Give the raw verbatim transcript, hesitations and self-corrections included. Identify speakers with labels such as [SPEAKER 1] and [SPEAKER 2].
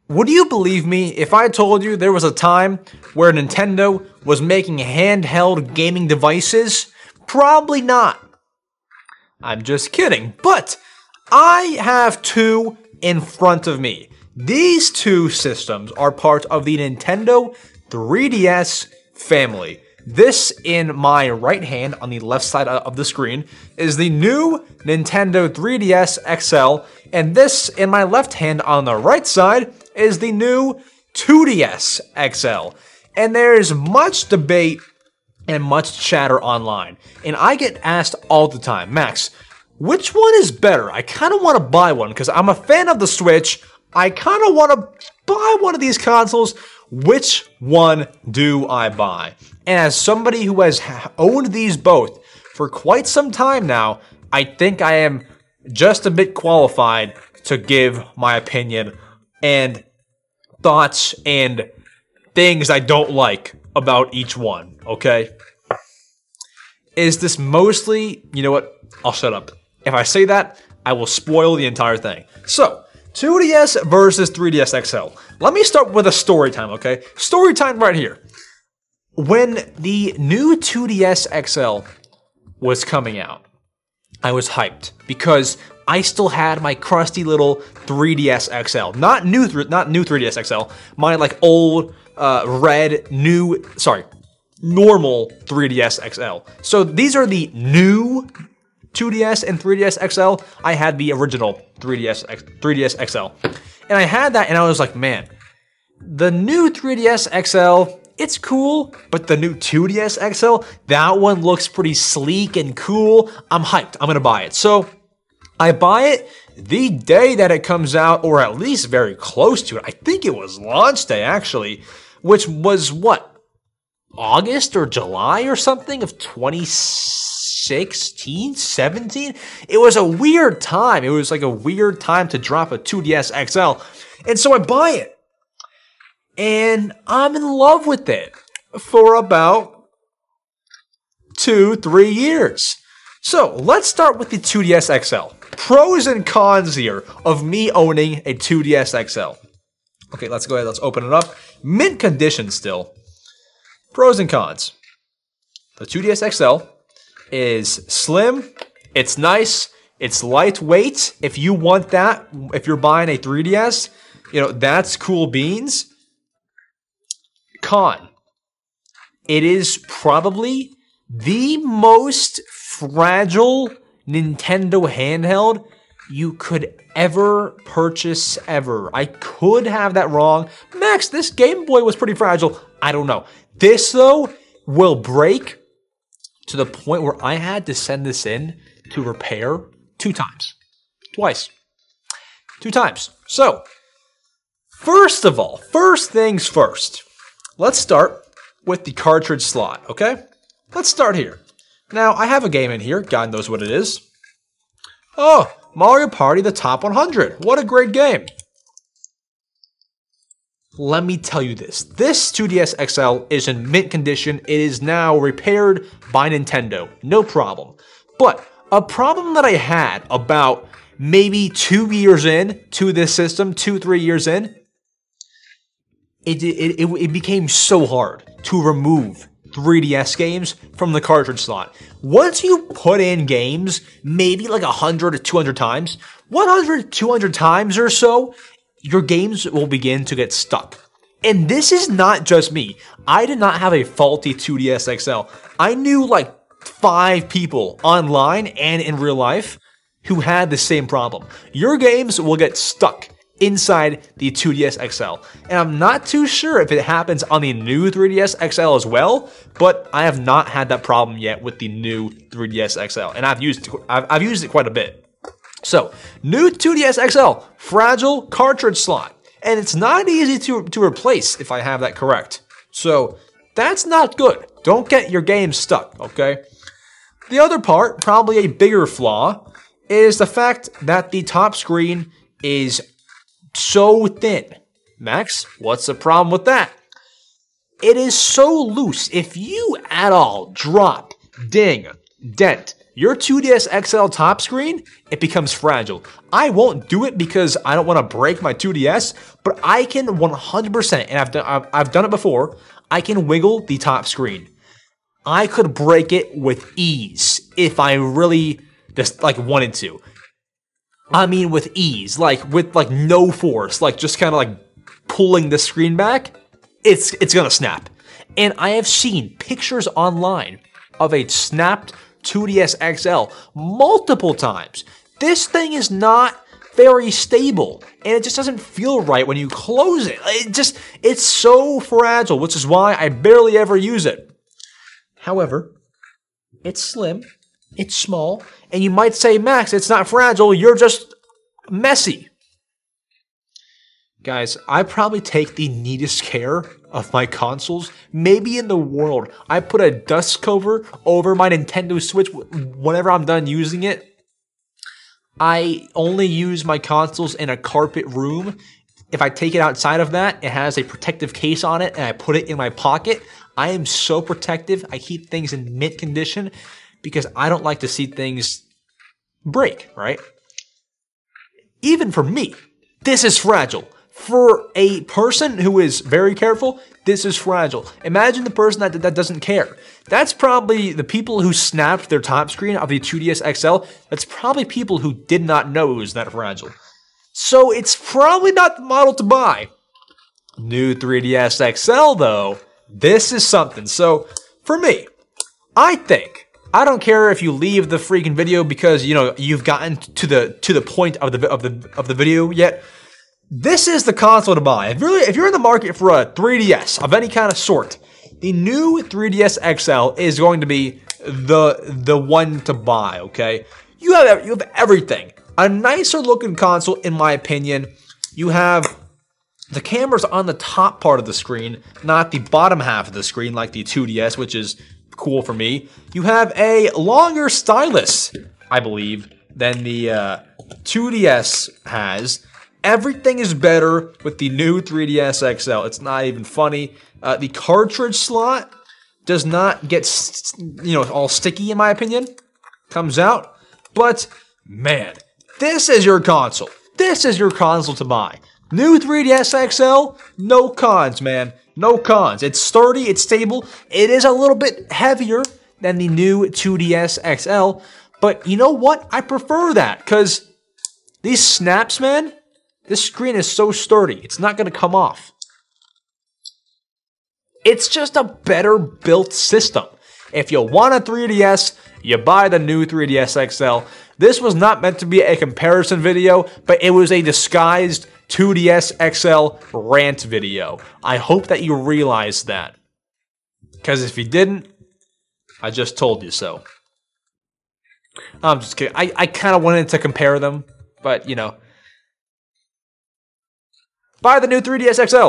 [SPEAKER 1] Would you believe me if I told you there was a time where Nintendo was making handheld gaming devices? Probably not. I'm just kidding. But I have two in front of me. These two systems are part of the Nintendo three D S family. This in my right hand on the left side of the screen is the new Nintendo three D S X L, and this in my left hand on the right side is the new two D S X L. And there's much debate and much chatter online, and I get asked all the time, Max, which one is better? I kind of want to buy one because I'm a fan of the Switch. I kind of want to buy one of these consoles. Which one do I buy? And as somebody who has owned these both for quite some time now, I think I am just a bit qualified to give my opinion and thoughts and things I don't like about each one, okay? Is this mostly, you know what, I'll shut up. If I say that, I will spoil the entire thing. So, two D S versus three D S X L. Let me start with a story time, okay? Story time right here. When the new two D S X L was coming out, I was hyped because I still had my crusty little three D S X L. Not new, not new three D S X L. My like old, uh, red, new, sorry, normal three D S X L. So these are the new two D S and three D S X L. I had the original three D S, three D S X L. And I had that and I was like, man, the new three D S X L, it's cool, but the new two D S X L, that one looks pretty sleek and cool. I'm hyped. I'm gonna buy it. So I buy it the day that it comes out, or at least very close to it. I think it was launch day, actually, which was what? August or July or something of twenty sixteen, seventeen? It was a weird time. It was like a weird time to drop a two D S X L. And so I buy it. And I'm in love with it for about two, three years. So let's start with the two D S X L. Pros and cons here of me owning a two D S X L. Okay, let's go ahead. Let's open it up. Mint condition still. Pros and cons. The two D S X L is slim. It's nice. It's lightweight. If you want that, if you're buying a three D S, you know, that's cool beans. Con. It is probably the most fragile Nintendo handheld you could ever purchase ever. I could have that wrong. Max, this Game Boy was pretty fragile. I don't know. This, though, will break to the point where I had to send this in to repair two times. Twice. Two times. So, first of all, first things first. Let's start with the cartridge slot, okay? Let's start here. Now, I have a game in here. God knows what it is. Oh, Mario Party the Top one hundred. What a great game. Let me tell you this. This two D S X L is in mint condition. It is now repaired by Nintendo. No problem. But a problem that I had about maybe two years in to this system, two, three years in, it, it, it, it became so hard to remove three D S games from the cartridge slot. Once you put in games, maybe like one hundred or two hundred times, one hundred, two hundred times or so, your games will begin to get stuck. And this is not just me. I did not have a faulty two D S X L. I knew like five people online and in real life who had the same problem. Your games will get stuck inside the two D S X L. And I'm not too sure if it happens on the new three D S X L as well, but I have not had that problem yet with the new three D S X L. And I've used I've, I've used it quite a bit. So, new two D S X L, fragile cartridge slot. And it's not easy to, to replace, if I have that correct. So, that's not good. Don't get your game stuck, okay? The other part, probably a bigger flaw, is the fact that the top screen is so thin. Max, what's the problem with that? It is so loose. If you at all drop, ding, dent your two D S X L top screen, it becomes fragile. I won't do it because I don't want to break my two D S, but I can one hundred percent, and I've done, I've, I've done it before, I can wiggle the top screen. I could break it with ease if I really just like wanted to. I mean with ease, like with like no force, like just kind of like pulling the screen back, it's it's gonna snap. And I have seen pictures online of a snapped two D S X L multiple times. This thing is not very stable, and it just doesn't feel right when you close it. It just, it's so fragile, which is why I barely ever use it. However, it's slim, it's small, and you might say, Max, it's not fragile, you're just messy. Guys, I probably take the neatest care of my consoles, maybe in the world. I put a dust cover over my Nintendo Switch whenever I'm done using it. I only use my consoles in a carpet room. If I take it outside of that, it has a protective case on it, and I put it in my pocket. I am so protective. I keep things in mint condition because I don't like to see things break, right? Even for me, this is fragile. For a person who is very careful, this is fragile. Imagine the person that, that doesn't care. That's probably the people who snapped their top screen of the two D S X L. That's probably people who did not know it was that fragile. So it's probably not the model to buy. New three D S X L though, this is something. So for me, I think, I don't care if you leave the freaking video because, you know, you've gotten to the to the point of the of the of the video yet. This is the console to buy. If you're, if you're in the market for a three D S of any kind of sort, the new three D S X L is going to be the the one to buy, okay? You have, you have everything. A nicer looking console, in my opinion. You have the cameras on the top part of the screen, not the bottom half of the screen like the two D S, which is cool for me. You have a longer stylus, I believe, than the uh, two D S has. Everything is better with the new three D S X L. It's not even funny. Uh, the cartridge slot does not get, you know, all sticky, in my opinion. Comes out. But, man, this is your console. This is your console to buy. New three D S X L, no cons, man. No cons. It's sturdy, it's stable. It is a little bit heavier than the new two D S X L. But you know what? I prefer that, because these snaps, man, this screen is so sturdy, it's not going to come off. It's just a better built system. If you want a three D S, you buy the new three D S X L. This was not meant to be a comparison video, but it was a disguised two D S X L rant video. I hope that you realize that. Because if you didn't, I just told you so. I'm just kidding. I, I kind of wanted to compare them, but, you know. Buy the new three D S X L.